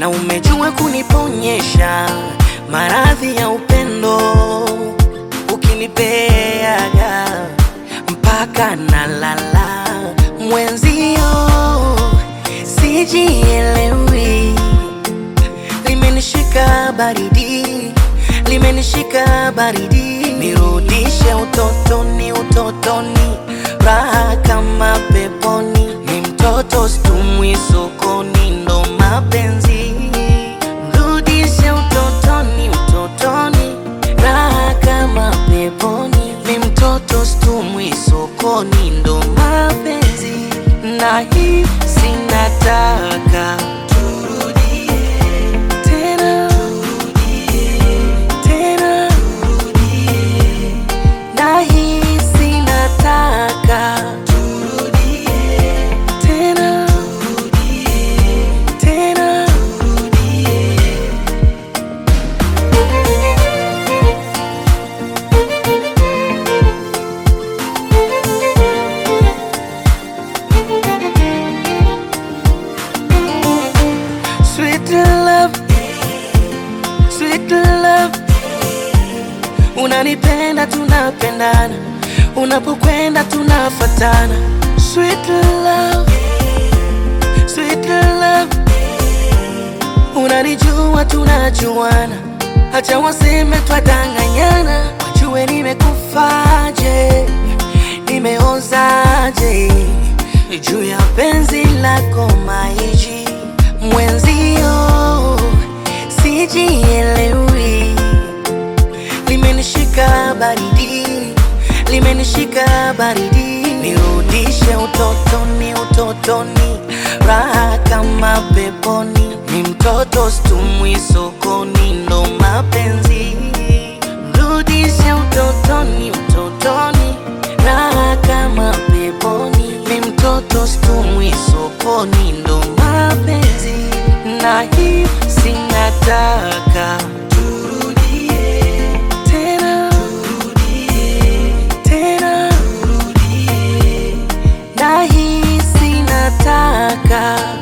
na umejua kuniponyesha maradhi ya upendo, ukinipeaga mpaka nalala. Mwenzio sijielewi, limenishika baridi, limenishika baridi. Nirudishe utotoni, utotoni, raha kama peponi. Ni mtoto stumwi sokoni, ndo mapenzi. Rudishe utotoni, utotoni, raha kama peponi. Ni mtoto stumwi sokoni, ndo mapenzi. Na hii sinataka sweet love, unanipenda tunapendana, unapokwenda tunafatana. Sweet love, unanijua tunajuana, acha waseme twadanganyana. Wajue nimekufaje, nimeozaje juu ya penzi lako maiji. Mwenzio sijielewi, limenishika baridi, limenishika baridi. Nirudishe utotoni, utotoni, raha kama peponi. Ni mtoto stumwi sokoni, ndo mapenzi. Rudishe utotoni, utotoni, raha kama peponi. Ni mtoto stumwi sokoni, ndo mapenzi. Na hii sinataka na hii sinataka